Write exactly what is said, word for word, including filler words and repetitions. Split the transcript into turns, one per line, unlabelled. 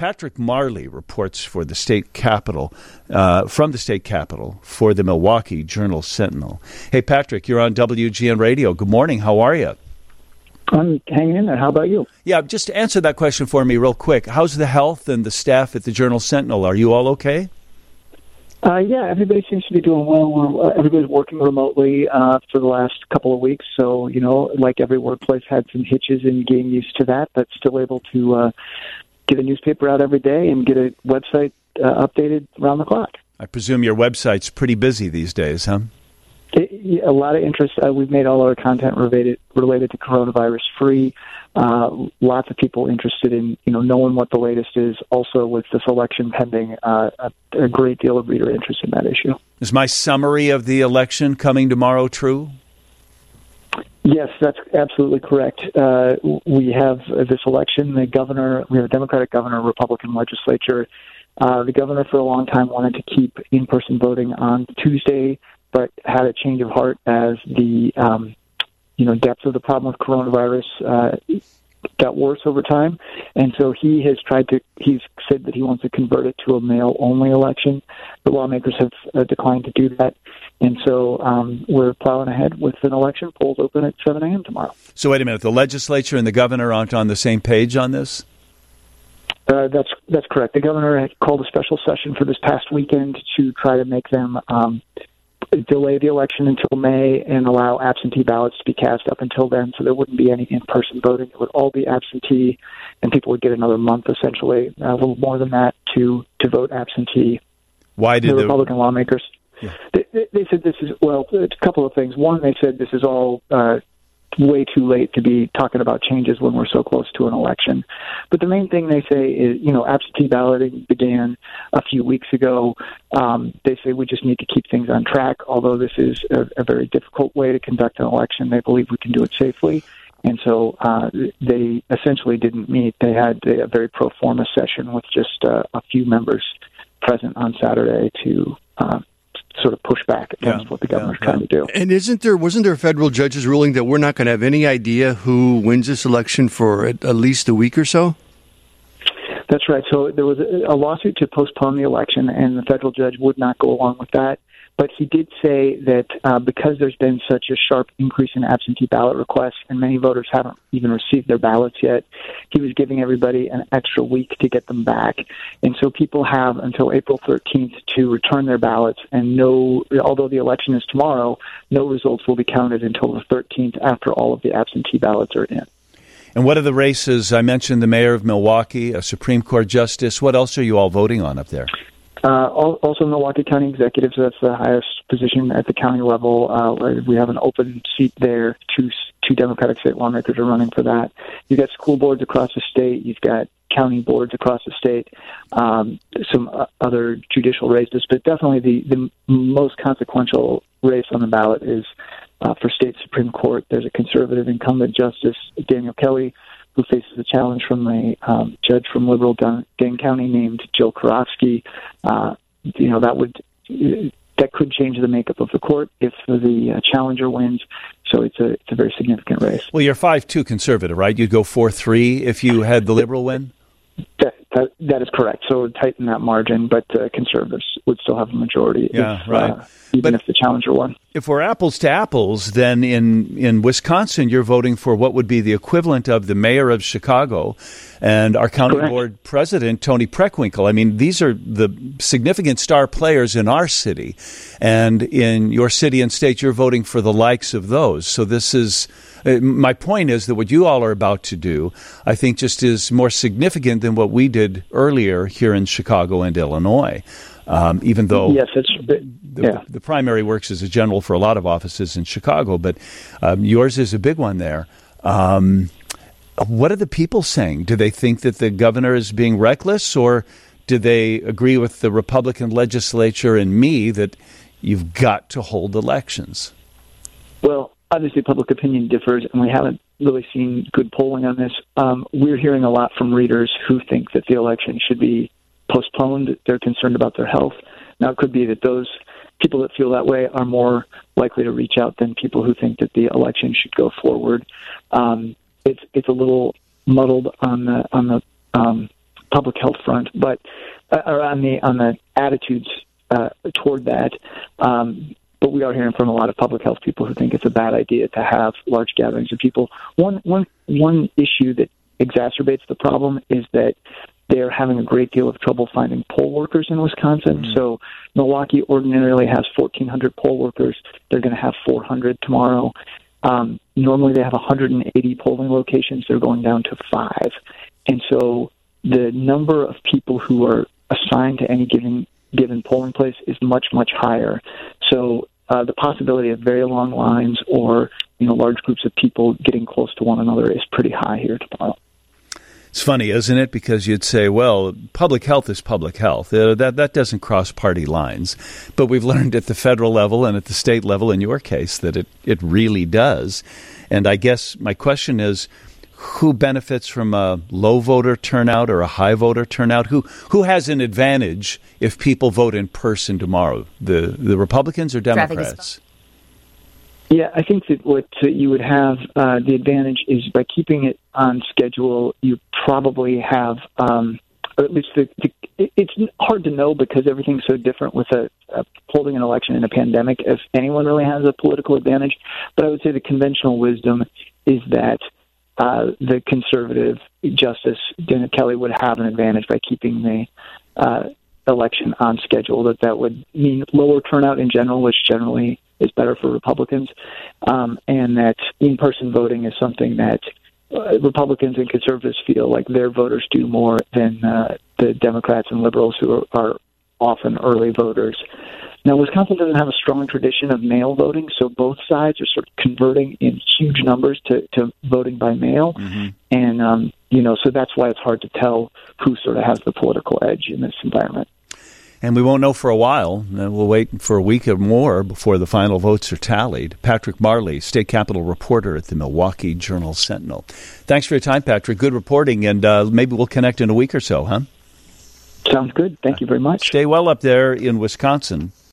Patrick Marley reports for the state capitol, uh, from the state capitol for the Milwaukee Journal-Sentinel. Hey, Patrick, you're on W G N Radio. Good morning. How are you?
I'm hanging in there. How about you?
Yeah, just answer that question for me real quick. How's the health and the staff at the Journal-Sentinel? Are you all okay?
Uh, yeah, everybody seems to be doing well. We're, uh, everybody's working remotely uh, for the last couple of weeks. So, you know, like every workplace had some hitches in getting used to that, but still able to uh, get a newspaper out every day and get a website uh, updated around the clock.
I presume your website's pretty busy these days, huh?
It, a lot of interest. Uh, we've made all our content related related to coronavirus free. Uh, lots of people interested in you know knowing what the latest is. Also, with this election pending, uh, a, a great deal of reader interest in that issue.
Is my summary of the election coming tomorrow true?
Yes, that's absolutely correct. Uh, we have this election. The governor, we have a Democratic governor, Republican legislature. Uh, the governor, for a long time, wanted to keep in-person voting on Tuesday, but had a change of heart as the um, you know depth of the problem with coronavirus uh, got worse over time, and so he has tried to. He's said that he wants to convert it to a mail-only election. The lawmakers have uh, declined to do that, and so um, we're plowing ahead with an election. Polls open at seven a.m. tomorrow.
So wait a minute. The legislature and the governor aren't on the same page on this?
Uh, that's that's correct. The governor had called a special session for this past weekend to try to make them. Um, delay the election until May and allow absentee ballots to be cast up until then, so there wouldn't be any in-person voting. It would all be absentee, and people would get another month, essentially, a little more than that, to, to vote absentee.
Why did
the
the
Republican lawmakers? Yeah. They, they, they said this is, well, a couple of things. One, they said this is all uh, way too late to be talking about changes when we're so close to an election. But the main thing they say is, you know, absentee balloting began a few weeks ago. Um, they say we just need to keep things on track. Although this is a, a very difficult way to conduct an election, they believe we can do it safely. And so uh, they essentially didn't meet. They had a very pro forma session with just uh, a few members present on Saturday to uh, sort of push back against yeah, what the governor's yeah, trying yeah. to do.
And isn't there, wasn't there federal judges ruling that we're not going to have any idea who wins this election for at, at least a week or so?
That's right. So there was a, a lawsuit to postpone the election, and the federal judge would not go along with that. But he did say that uh, because there's been such a sharp increase in absentee ballot requests and many voters haven't even received their ballots yet, he was giving everybody an extra week to get them back. And so people have until April thirteenth to return their ballots, and no, although the election is tomorrow, no results will be counted until the thirteenth after all of the absentee ballots are in.
And what are the races? I mentioned the mayor of Milwaukee, a Supreme Court justice. What else are you all voting on up there?
Uh, also, Milwaukee County Executives, that's the highest position at the county level. Uh, we have an open seat there. Two, two Democratic state lawmakers are running for that. You've got school boards across the state. You've got county boards across the state, um, some uh, other judicial races. But definitely the, the most consequential race on the ballot is uh, for state Supreme Court. There's a conservative incumbent justice, Daniel Kelly, who faces a challenge from a um, judge from liberal Dane County named Jill Karofsky. Uh, you know, that would that could change the makeup of the court if the uh, challenger wins. So it's a it's a very significant race.
Well, you're five two conservative, right? You'd go four three if you had the liberal win?
That, that, that is correct. So it would tighten that margin, but uh, conservatives would still have a majority
yeah,
if,
right.
uh, even but if the challenger won.
If we're apples to apples, then in, in Wisconsin, you're voting for what would be the equivalent of the mayor of Chicago and our county correct. board president, Tony Preckwinkle. I mean, these are the significant star players in our city. And in your city and state, you're voting for the likes of those. So this is... My point is that what you all are about to do, I think, just is more significant than what we did earlier here in Chicago and Illinois. Um, even though
yes, it's,
the,
yeah.
the primary works as a general for a lot of offices in Chicago, but um, yours is a big one there. Um, what are the people saying? Do they think that the governor is being reckless, or do they agree with the Republican legislature and me that you've got to hold elections?
Well, obviously, public opinion differs, and we haven't really seen good polling on this. Um, we're hearing a lot from readers who think that the election should be postponed. They're concerned about their health. Now, it could be that those people that feel that way are more likely to reach out than people who think that the election should go forward. Um, it's it's a little muddled on the on the um, public health front, but uh, or on the on the attitudes uh, toward that. Um, but we are hearing from a lot of public health people who think it's a bad idea to have large gatherings of people. One one one issue that exacerbates the problem is that they're having a great deal of trouble finding poll workers in Wisconsin. Mm-hmm. So Milwaukee ordinarily has fourteen hundred poll workers. They're going to have four hundred tomorrow. Um, normally they have one hundred eighty polling locations. They're going down to five. And so the number of people who are assigned to any given given polling place is much, much higher. So uh, the possibility of very long lines or, you know, large groups of people getting close to one another is pretty high here tomorrow.
It's funny, isn't it? Because you'd say, well, public health is public health. Uh, that that doesn't cross party lines. But we've learned at the federal level and at the state level, in your case, that it, it really does. And I guess my question is, who benefits from a low voter turnout or a high voter turnout? Who who has an advantage if people vote in person tomorrow? The the Republicans or Democrats?
Yeah, I think that what uh, you would have, uh, the advantage is by keeping it on schedule, you probably have, um, or at least the, the, it's hard to know because everything's so different with a, a holding an election in a pandemic, if anyone really has a political advantage. But I would say the conventional wisdom is that uh, the conservative Justice Dana Kelly would have an advantage by keeping the uh, election on schedule, that that would mean lower turnout in general, which generally is better for Republicans, um, and that in-person voting is something that uh, Republicans and conservatives feel like their voters do more than uh, the Democrats and liberals who are, are often early voters. Now, Wisconsin doesn't have a strong tradition of mail voting, so both sides are sort of converting in huge numbers to, to voting by mail, mm-hmm. and um, you know, so that's why it's hard to tell who sort of has the political edge in this environment.
And we won't know for a while. We'll wait for a week or more before the final votes are tallied. Patrick Marley, state capitol reporter at the Milwaukee Journal-Sentinel. Thanks for your time, Patrick. Good reporting, and uh, maybe we'll connect in a week or so, huh?
Sounds good. Thank you very much.
Stay well up there in Wisconsin.